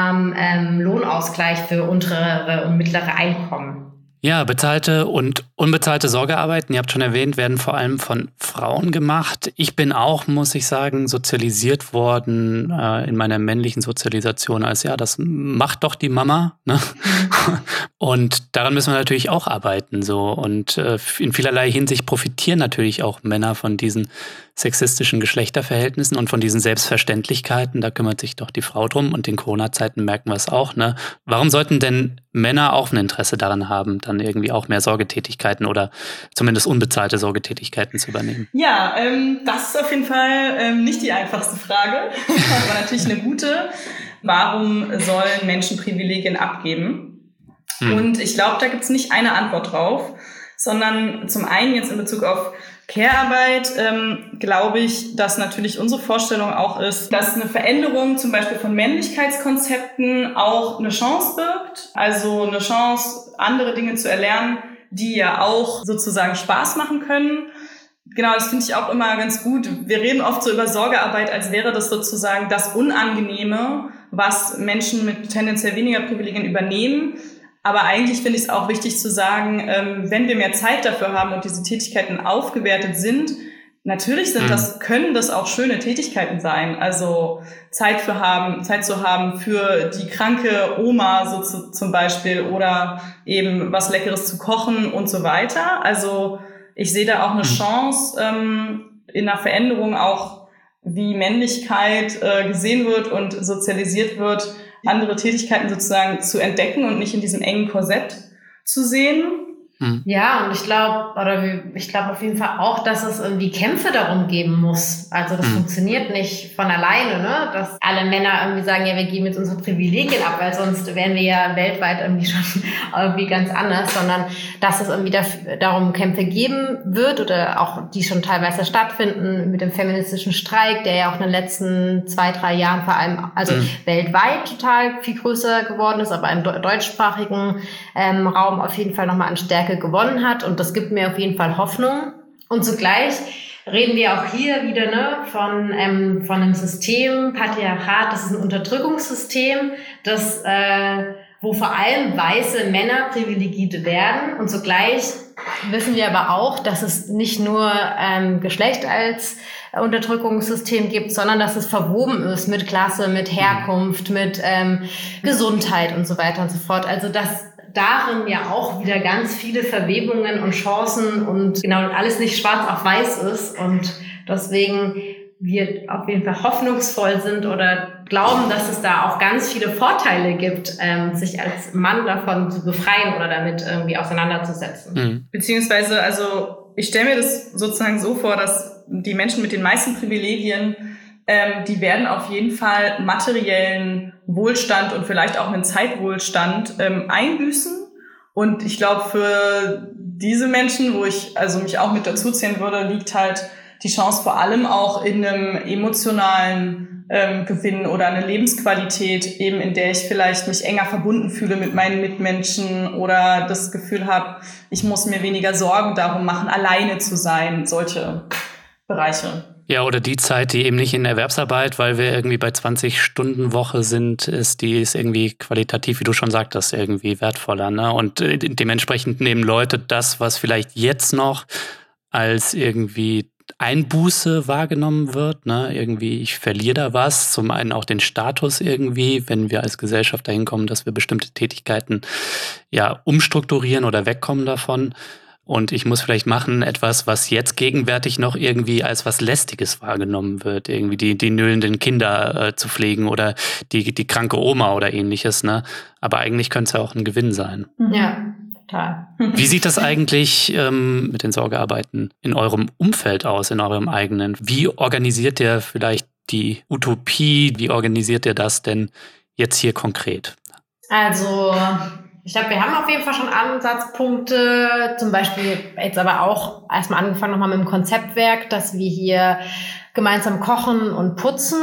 einem Lohnausgleich für untere und mittlere Einkommen. Ja, bezahlte und unbezahlte Sorgearbeiten, ihr habt schon erwähnt, werden vor allem von Frauen gemacht. Ich bin auch, muss ich sagen, sozialisiert worden in meiner männlichen Sozialisation als, ja, das macht doch die Mama, ne? Und daran müssen wir natürlich auch arbeiten, so. Und in vielerlei Hinsicht profitieren natürlich auch Männer von diesen sexistischen Geschlechterverhältnissen und von diesen Selbstverständlichkeiten. Da kümmert sich doch die Frau drum, und in Corona-Zeiten merken wir es auch, ne? Warum sollten denn Männer auch ein Interesse daran haben, dann irgendwie auch mehr Sorgetätigkeiten oder zumindest unbezahlte Sorgetätigkeiten zu übernehmen? Ja, das ist auf jeden Fall nicht die einfachste Frage, aber natürlich eine gute. Warum sollen Menschen Privilegien abgeben? Und ich glaube, da gibt's nicht eine Antwort drauf, sondern zum einen jetzt in Bezug auf Care-Arbeit glaube ich, dass natürlich unsere Vorstellung auch ist, dass eine Veränderung zum Beispiel von Männlichkeitskonzepten auch eine Chance birgt. Also eine Chance, andere Dinge zu erlernen, die ja auch sozusagen Spaß machen können. Genau, das finde ich auch immer ganz gut. Wir reden oft so über Sorgearbeit, als wäre das sozusagen das Unangenehme, was Menschen mit tendenziell weniger Privilegien übernehmen. Aber eigentlich finde ich es auch wichtig zu sagen, wenn wir mehr Zeit dafür haben und diese Tätigkeiten aufgewertet sind, natürlich können das auch schöne Tätigkeiten sein. Also Zeit zu haben für die kranke Oma so zum Beispiel oder eben was Leckeres zu kochen und so weiter. Also ich sehe da auch eine Chance in der Veränderung auch, wie Männlichkeit gesehen wird und sozialisiert wird, andere Tätigkeiten sozusagen zu entdecken und nicht in diesem engen Korsett zu sehen. Ja, und ich glaube auf jeden Fall auch, dass es irgendwie Kämpfe darum geben muss. Also das funktioniert nicht von alleine, ne? Dass alle Männer irgendwie sagen, ja, wir geben jetzt unsere Privilegien ab, weil sonst wären wir ja weltweit irgendwie schon irgendwie ganz anders, sondern dass es irgendwie darum Kämpfe geben wird oder auch die schon teilweise stattfinden mit dem feministischen Streik, der ja auch in den letzten 2-3 Jahren vor allem, also weltweit total viel größer geworden ist, aber im deutschsprachigen Raum auf jeden Fall nochmal an Stärke gewonnen hat, und das gibt mir auf jeden Fall Hoffnung. Und zugleich reden wir auch hier wieder von einem System, Patriarchat, das ist ein Unterdrückungssystem, das wo vor allem weiße Männer privilegiert werden, und zugleich wissen wir aber auch, dass es nicht nur Geschlecht als Unterdrückungssystem gibt, sondern dass es verwoben ist mit Klasse, mit Herkunft, mit Gesundheit und so weiter und so fort. Also dass darin ja auch wieder ganz viele Verwebungen und Chancen und genau alles nicht schwarz auf weiß ist, und deswegen wir auf jeden Fall hoffnungsvoll sind oder glauben, dass es da auch ganz viele Vorteile gibt, sich als Mann davon zu befreien oder damit irgendwie auseinanderzusetzen. Beziehungsweise, also ich stelle mir das sozusagen so vor, dass die Menschen mit den meisten Privilegien, die werden auf jeden Fall materiellen Wohlstand und vielleicht auch einen Zeitwohlstand einbüßen. Und ich glaube, für diese Menschen, wo ich also mich auch mit dazu zählen würde, liegt halt die Chance vor allem auch in einem emotionalen Gewinn oder eine Lebensqualität, eben in der ich vielleicht mich enger verbunden fühle mit meinen Mitmenschen oder das Gefühl habe, ich muss mir weniger Sorgen darum machen, alleine zu sein, solche Bereiche. Ja, oder die Zeit, die eben nicht in Erwerbsarbeit, weil wir irgendwie bei 20-Stunden-Woche sind, die ist irgendwie qualitativ, wie du schon sagtest, irgendwie wertvoller, ne? Und dementsprechend nehmen Leute das, was vielleicht jetzt noch als irgendwie Einbuße wahrgenommen wird, ne? Irgendwie, ich verliere da was. Zum einen auch den Status irgendwie, wenn wir als Gesellschaft dahin kommen, dass wir bestimmte Tätigkeiten ja umstrukturieren oder wegkommen davon. Und ich muss vielleicht machen etwas, was jetzt gegenwärtig noch irgendwie als was Lästiges wahrgenommen wird. Irgendwie die nöhlenden Kinder zu pflegen oder die kranke Oma oder ähnliches, ne? Aber eigentlich könnte es ja auch ein Gewinn sein. Ja, total. Wie sieht das eigentlich mit den Sorgearbeiten in eurem Umfeld aus, in eurem eigenen? Wie organisiert ihr vielleicht die Utopie? Wie organisiert ihr das denn jetzt hier konkret? Also ich glaube, wir haben auf jeden Fall schon Ansatzpunkte, zum Beispiel jetzt aber auch erstmal angefangen nochmal mit dem Konzeptwerk, dass wir hier gemeinsam kochen und putzen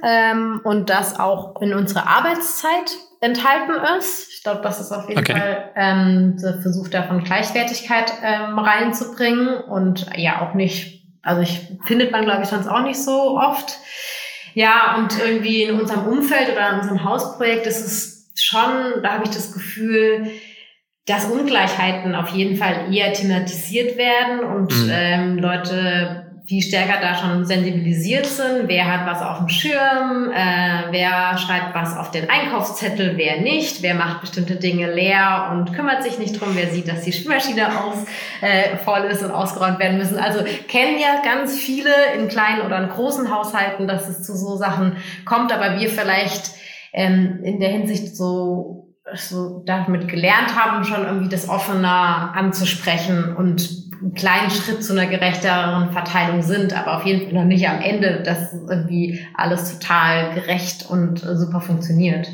und das auch in unsere Arbeitszeit enthalten ist. Ich glaube, das ist auf jeden Fall der Versuch, davon Gleichwertigkeit reinzubringen und ja auch nicht, also findet man, glaube ich, sonst auch nicht so oft. Ja, und irgendwie in unserem Umfeld oder in unserem Hausprojekt ist es schon, da habe ich das Gefühl, dass Ungleichheiten auf jeden Fall eher thematisiert werden und Leute viel stärker da schon sensibilisiert sind. Wer hat was auf dem Schirm? Wer schreibt was auf den Einkaufszettel? Wer nicht? Wer macht bestimmte Dinge leer und kümmert sich nicht drum? Wer sieht, dass die Spülmaschine voll ist und ausgeräumt werden müssen? Also kennen ja ganz viele in kleinen oder in großen Haushalten, dass es zu so Sachen kommt, aber wir vielleicht in der Hinsicht so damit gelernt haben, schon irgendwie das offener anzusprechen und einen kleinen Schritt zu einer gerechteren Verteilung sind, aber auf jeden Fall noch nicht am Ende, dass irgendwie alles total gerecht und super funktioniert.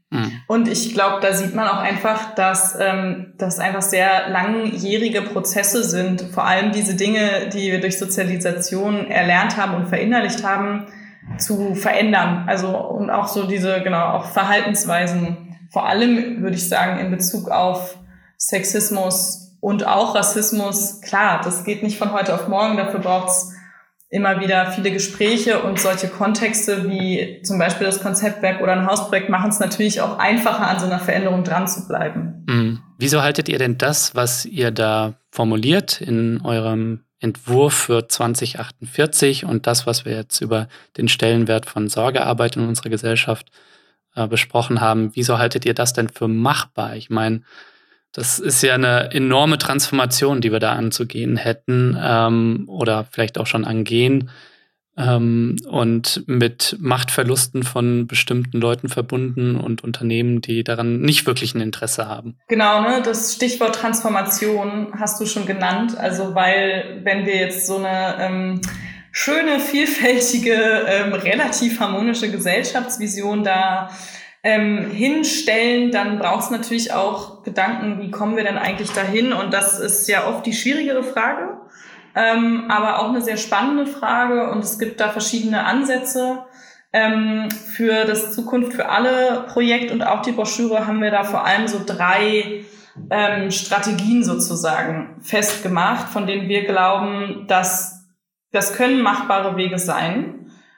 Und ich glaube, da sieht man auch einfach, dass das einfach sehr langjährige Prozesse sind. Vor allem diese Dinge, die wir durch Sozialisation erlernt haben und verinnerlicht haben, zu verändern. Also und auch so diese, auch Verhaltensweisen. Vor allem würde ich sagen, in Bezug auf Sexismus und auch Rassismus. Klar, das geht nicht von heute auf morgen. Dafür braucht's immer wieder viele Gespräche und solche Kontexte wie zum Beispiel das Konzeptwerk oder ein Hausprojekt machen es natürlich auch einfacher, an so einer Veränderung dran zu bleiben. Wieso haltet ihr denn das, was ihr da formuliert in eurem Entwurf für 2048 und das, was wir jetzt über den Stellenwert von Sorgearbeit in unserer Gesellschaft besprochen haben, wieso haltet ihr das denn für machbar? Ich meine, das ist ja eine enorme Transformation, die wir da anzugehen hätten oder vielleicht auch schon angehen und mit Machtverlusten von bestimmten Leuten verbunden und Unternehmen, die daran nicht wirklich ein Interesse haben. Genau, ne? Das Stichwort Transformation hast du schon genannt. Also weil, wenn wir jetzt so eine schöne, vielfältige, relativ harmonische Gesellschaftsvision da hinstellen, dann braucht es natürlich auch Gedanken, wie kommen wir denn eigentlich dahin? Und das ist ja oft die schwierigere Frage, aber auch eine sehr spannende Frage. Und es gibt da verschiedene Ansätze. Für das Zukunft für alle Projekt und auch die Broschüre haben wir da vor allem so 3 Strategien sozusagen festgemacht, von denen wir glauben, dass das können machbare Wege sein.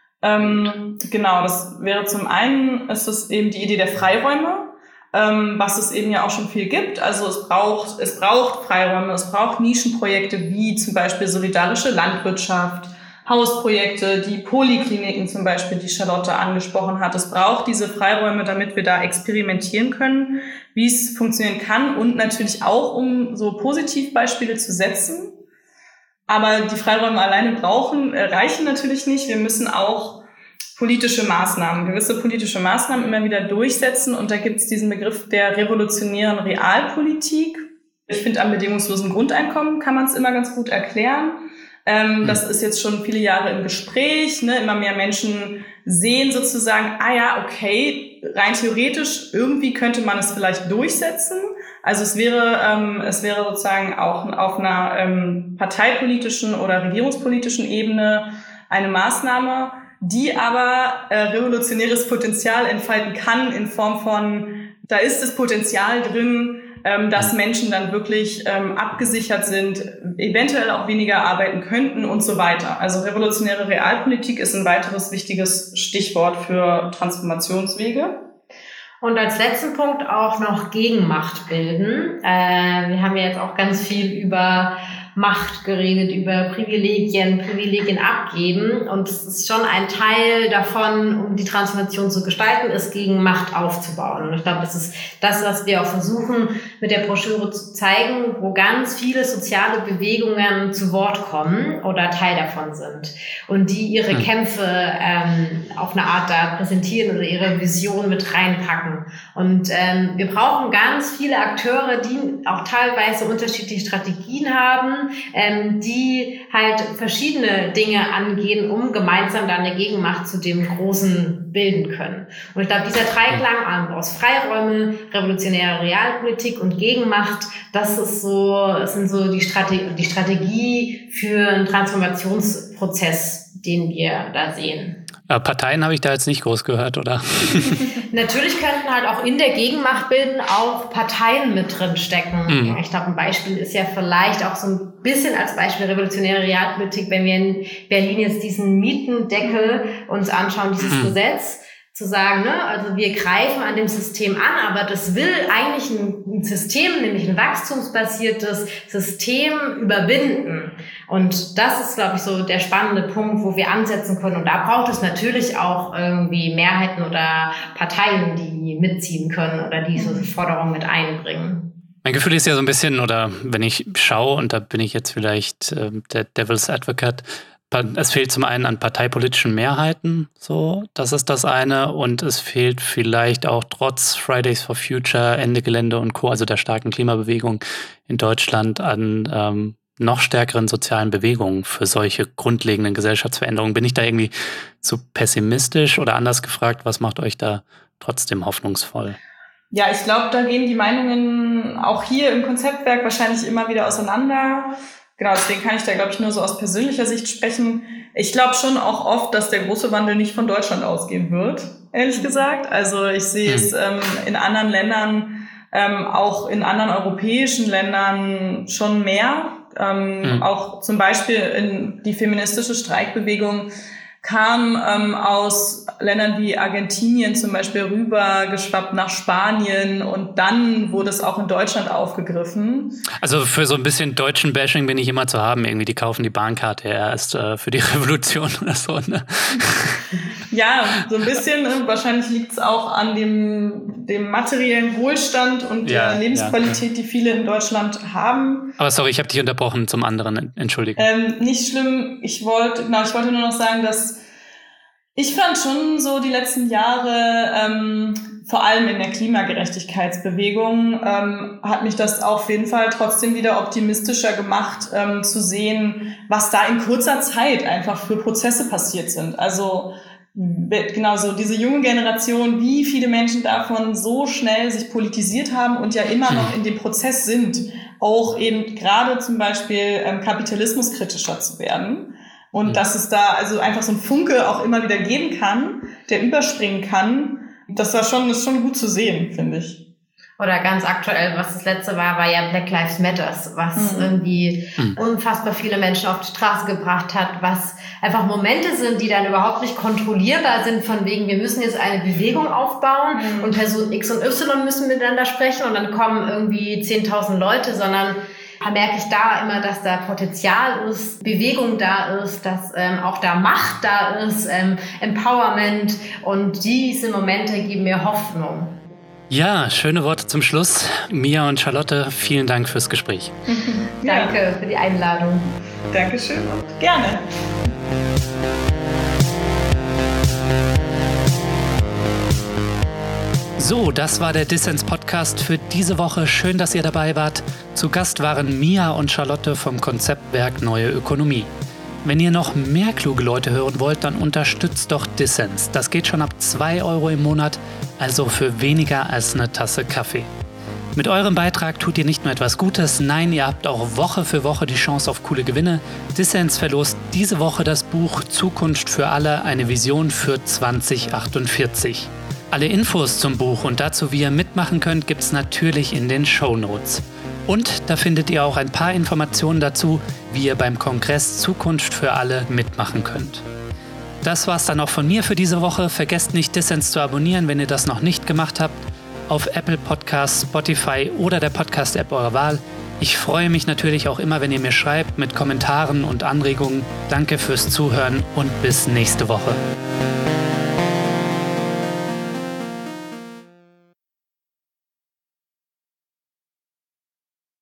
Das wäre zum einen, ist es eben die Idee der Freiräume, was es eben ja auch schon viel gibt. Also es braucht Freiräume, es braucht Nischenprojekte wie zum Beispiel solidarische Landwirtschaft, Hausprojekte, die Polikliniken zum Beispiel, die Charlotte angesprochen hat. Es braucht diese Freiräume, damit wir da experimentieren können, wie es funktionieren kann und natürlich auch, um so Positivbeispiele zu setzen. Aber die Freiräume alleine reichen natürlich nicht. Wir müssen auch gewisse politische Maßnahmen immer wieder durchsetzen. Und da gibt es diesen Begriff der revolutionären Realpolitik. Ich finde, am bedingungslosen Grundeinkommen kann man es immer ganz gut erklären. Das ist jetzt schon viele Jahre im Gespräch. Ne? Immer mehr Menschen sehen sozusagen, okay, rein theoretisch, irgendwie könnte man es vielleicht durchsetzen. Also es wäre sozusagen auch auf einer parteipolitischen oder regierungspolitischen Ebene eine Maßnahme, die aber revolutionäres Potenzial entfalten kann in Form von, da ist das Potenzial drin, dass Menschen dann wirklich abgesichert sind, eventuell auch weniger arbeiten könnten und so weiter. Also revolutionäre Realpolitik ist ein weiteres wichtiges Stichwort für Transformationswege. Und als letzten Punkt auch noch Gegenmacht bilden. Wir haben ja jetzt auch ganz viel über Macht geredet, über Privilegien abgeben. Und es ist schon ein Teil davon, um die Transformation zu gestalten, ist gegen Macht aufzubauen. Und ich glaube, das ist das, was wir auch versuchen, mit der Broschüre zu zeigen, wo ganz viele soziale Bewegungen zu Wort kommen oder Teil davon sind. Und die ihre Kämpfe auf eine Art da präsentieren oder ihre Vision mit reinpacken. Und wir brauchen ganz viele Akteure, die auch teilweise unterschiedliche Strategien haben, die halt verschiedene Dinge angehen, um gemeinsam dann eine Gegenmacht zu dem Großen bilden können. Und ich glaube, dieser Dreiklang aus Freiräume, revolutionäre Realpolitik und Gegenmacht, sind so die Strategie für einen Transformationsprozess, den wir da sehen. Parteien habe ich da jetzt nicht groß gehört, oder? Natürlich könnten halt auch in der Gegenmacht bilden auch Parteien mit drin stecken. Ich glaube, ein Beispiel ist ja vielleicht auch so ein bisschen als Beispiel revolutionäre Realpolitik, wenn wir in Berlin jetzt diesen Mietendeckel uns anschauen, dieses Gesetz, zu sagen, also wir greifen an dem System an, aber das will eigentlich ein System, nämlich ein wachstumsbasiertes System überwinden. Und das ist, glaube ich, so der spannende Punkt, wo wir ansetzen können. Und da braucht es natürlich auch irgendwie Mehrheiten oder Parteien, die mitziehen können oder diese Forderungen mit einbringen. Mein Gefühl ist ja so ein bisschen, oder wenn ich schaue, und da bin ich jetzt vielleicht der Devil's Advocate, es fehlt zum einen an parteipolitischen Mehrheiten, so, das ist das eine, und es fehlt vielleicht auch trotz Fridays for Future, Ende Gelände und Co., also der starken Klimabewegung in Deutschland, an noch stärkeren sozialen Bewegungen für solche grundlegenden Gesellschaftsveränderungen. Bin ich da irgendwie zu pessimistisch oder anders gefragt, was macht euch da trotzdem hoffnungsvoll? Ja, ich glaube, da gehen die Meinungen auch hier im Konzeptwerk wahrscheinlich immer wieder auseinander. Genau, deswegen kann ich da, glaube ich, nur so aus persönlicher Sicht sprechen. Ich glaube schon auch oft, dass der große Wandel nicht von Deutschland ausgehen wird, ehrlich gesagt. Also ich sehe es in anderen Ländern, auch in anderen europäischen Ländern schon mehr. Auch zum Beispiel in die feministische Streikbewegung kam aus Ländern wie Argentinien zum Beispiel rübergeschwappt nach Spanien und dann wurde es auch in Deutschland aufgegriffen. Also für so ein bisschen deutschen Bashing bin ich immer zu haben. Irgendwie, die kaufen die Bahnkarte erst für die Revolution oder so. Ne? Ja, so ein bisschen. Wahrscheinlich liegt es auch an dem materiellen Wohlstand und der Lebensqualität, die viele in Deutschland haben. Aber sorry, ich habe dich unterbrochen zum anderen. Entschuldigung. Nicht schlimm. Ich wollte nur noch sagen, dass ich fand schon so die letzten Jahre, vor allem in der Klimagerechtigkeitsbewegung, hat mich das auf jeden Fall trotzdem wieder optimistischer gemacht, zu sehen, was da in kurzer Zeit einfach für Prozesse passiert sind. Also genau so diese junge Generation, wie viele Menschen davon so schnell sich politisiert haben und ja immer noch in dem Prozess sind, auch eben gerade zum Beispiel kapitalismuskritischer zu werden. Und dass es da also einfach so ein Funke auch immer wieder geben kann, der überspringen kann, das ist schon gut zu sehen, finde ich. Oder ganz aktuell, was das letzte war ja Black Lives Matters, was irgendwie unfassbar viele Menschen auf die Straße gebracht hat, was einfach Momente sind, die dann überhaupt nicht kontrollierbar sind, von wegen, wir müssen jetzt eine Bewegung aufbauen und Person X und Y müssen miteinander sprechen und dann kommen irgendwie 10.000 Leute, sondern da merke ich da immer, dass da Potenzial ist, Bewegung da ist, dass auch da Macht da ist, Empowerment und diese Momente geben mir Hoffnung. Ja, schöne Worte zum Schluss. Mia und Charlotte, vielen Dank fürs Gespräch. Danke für die Einladung. Dankeschön und gerne. So, das war der Dissens-Podcast für diese Woche. Schön, dass ihr dabei wart. Zu Gast waren Mia und Charlotte vom Konzeptwerk Neue Ökonomie. Wenn ihr noch mehr kluge Leute hören wollt, dann unterstützt doch Dissens. Das geht schon ab 2 € im Monat, also für weniger als eine Tasse Kaffee. Mit eurem Beitrag tut ihr nicht nur etwas Gutes, nein, ihr habt auch Woche für Woche die Chance auf coole Gewinne. Dissens verlost diese Woche das Buch Zukunft für alle, eine Vision für 2048. Alle Infos zum Buch und dazu, wie ihr mitmachen könnt, gibt's natürlich in den Shownotes. Und da findet ihr auch ein paar Informationen dazu, wie ihr beim Kongress Zukunft für alle mitmachen könnt. Das war's dann auch von mir für diese Woche. Vergesst nicht, Dissens zu abonnieren, wenn ihr das noch nicht gemacht habt, auf Apple Podcasts, Spotify oder der Podcast-App eurer Wahl. Ich freue mich natürlich auch immer, wenn ihr mir schreibt mit Kommentaren und Anregungen. Danke fürs Zuhören und bis nächste Woche.